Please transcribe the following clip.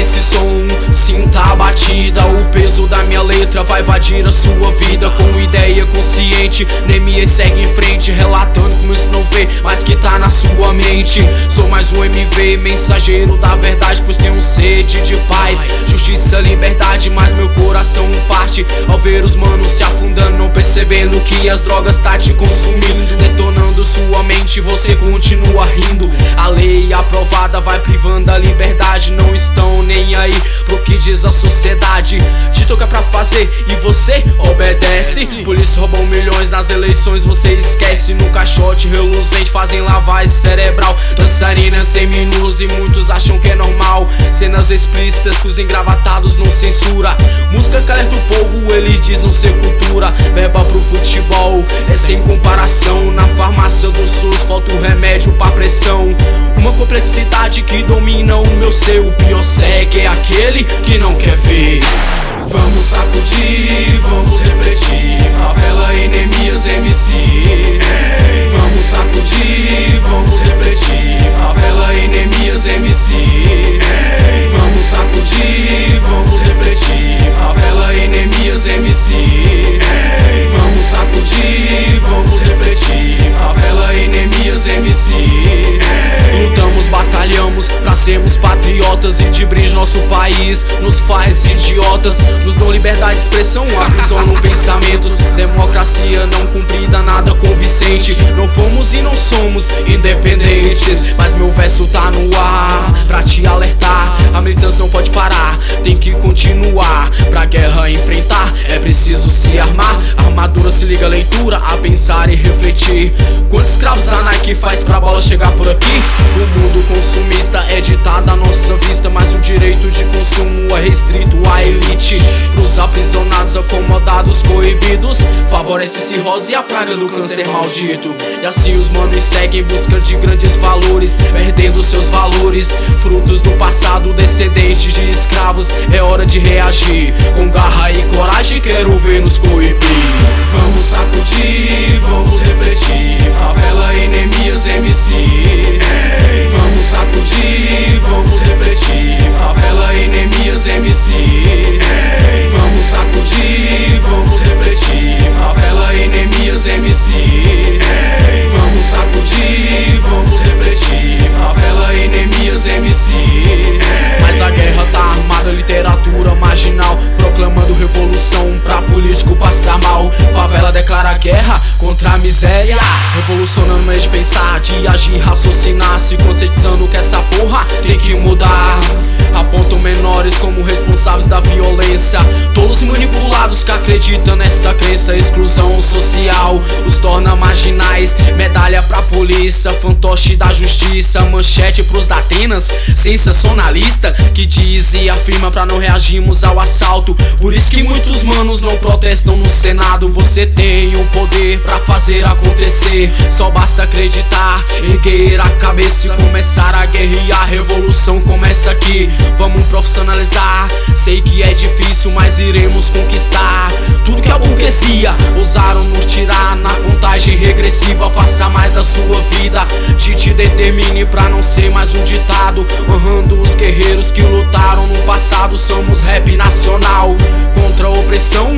esse som, sinta a batida. O peso da minha letra vai invadir a sua vida. Com ideia consciente, Neemias segue em frente, relatando como isso não vê, mas que tá na sua mente. Sou mais um MV, mensageiro da verdade, pois tenho sede de paz, justiça, liberdade, mas meu coração parte ao ver os manos se afundando, não percebendo que as drogas tá te consumindo, detonando sua mente, você continua rindo. A lei aprovada vai privando a liberdade, não estão nem aí pro que diz a sociedade. Te toca pra fazer e você obedece. Polícia roubam milhões nas eleições, você esquece. No caixote reluzente fazem lavagem cerebral, dançarinas seminus e muitos acham que é normal. Cenas explícitas que os engravatados não censura. Música que alerta o povo, eles dizem não ser cultura. Verba pro futebol, é sem comparação. Na farmácia do SUS falta o remédio pra pressão. Uma complexidade que domina o meu ser. O pior cego é aquele que não quer ver. Vamos sacudir, vamos refletir. Favela e Neemias MC. Vamos sacudir, vamos refletir. Favela e Neemias MC. Vamos sacudir, vamos refletir. Favela e Neemias MC. Vamos sacudir, vamos refletir. Favela e Neemias MC. Lutamos, batalhamos pra sermos patriotas, e de brinde nosso país nos faz idiotas. Nos dão liberdade de expressão, aprisionam pensamentos. Democracia não cumprida, nada convincente. Não fomos e não somos independentes, mas meu verso tá no ar pra te alertar. A militância não pode parar, tem que continuar. Pra guerra enfrentar, é preciso se armar. Armadura se liga à leitura, a pensar e refletir. Quantos escravos a Nike faz pra bola chegar por aqui? O mundo consumista é ditado à nossa vista, mas o direito de consumo é restrito à elite. Pros aprisionados, acomodados, coibidos, favorece cirrose e a praga do câncer maldito. E assim os manos seguem em busca de grandes valores, perdendo seus valores, frutos do passado, descendentes de escravos. É hora de reagir, com garra e coragem quero ver nos coibir. Vamos sacudir, vamos refletir. Favela e Neemias MC. Vamos sacudir, vamos refletir. Favela e Neemias MC. Vamos sacudir, vamos refletir. Favela e Neemias MC. Vamos sacudir, vamos refletir. Favela e Neemias MC. Mas a guerra tá armada, literatura marginal, proclamando revolução pra político passar mal. Favela declara guerra contra a miséria, revolucionando o meio de pensar, de agir, raciocinar, se conscientizando que essa porra tem que mudar. Apontam menores como responsáveis da violência, todos manipulados que acreditam nessa crença. Exclusão social os torna marginais, medalha pra polícia, fantoche da justiça, manchete pros da Atenas, sensacionalista, que diz e afirma pra não reagirmos ao assalto. Por isso que muitos manos não protestam no Senado. Você tem o poder pra fazer acontecer, só basta acreditar, erguer a cabeça e começar a guerrear. A revolução começa aqui, vamos profissionalizar. Sei que é difícil, mas iremos conquistar tudo que a burguesia ousaram nos tirar. Na contagem regressiva, faça mais da sua vida, te determine pra não ser mais um ditado. Honrando os guerreiros que lutaram no passado, somos rap nacional contra a opressão,